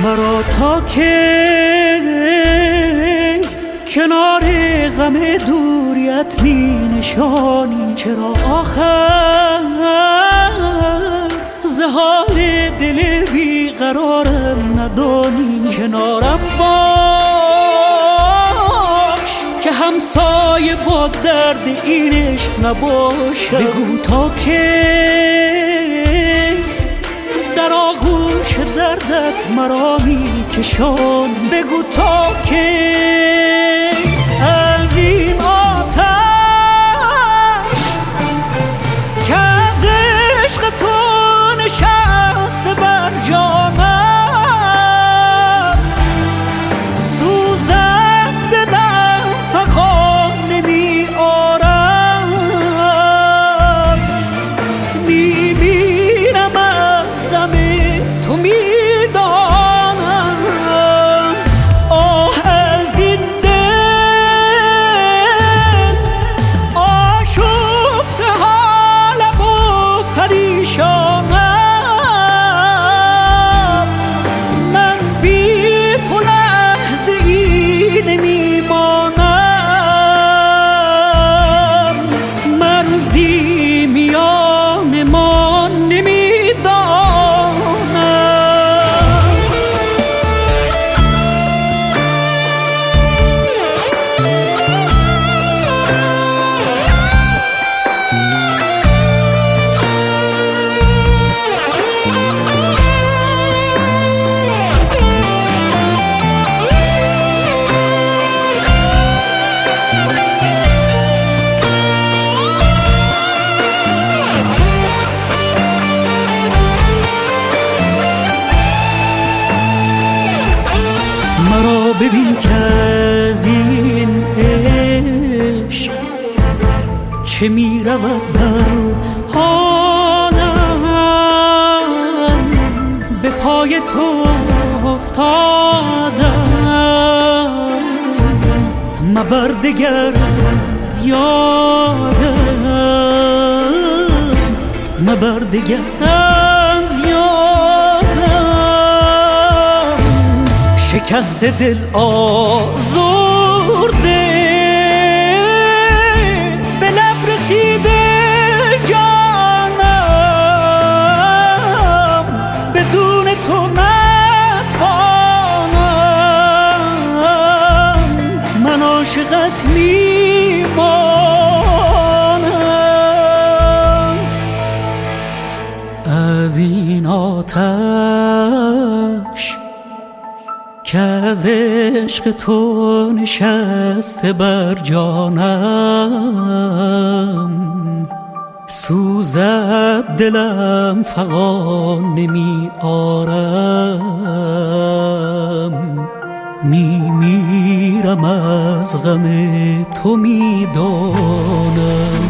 مرا تا که کنار غم دوریت می نشانی، چرا آخر زهال دل بیقرارم ندانی؟ کنارم باش که همسایه با درد این عشق نباشم. بگو تا که در آغوش دردت مرا می کشان. بگو تا که از این آتش که از عشق تو نشسته بر جانم، سوزد دلم فغان نمی آرم. میمیرم از دم تو میدانم. آه از این دل آشفته حالم و پریشانم. من بی تو لحظه ای نمیمانم. مرزی میان ما نمیدانم. مرا ببین که از این عشق چه می رود بر حالم. به پای تو افتادم، مبر دگر از یادم. مبر دگر از یادم. شکست دل آزرده به لب رسیده جانم. بدون تو نتوانم. من عاشقت میمانم. از این آتش که از عشق تو نشسته بر جانم، سوزد دلم فغان نمی آرم. میمیرم از غم تو میدانم.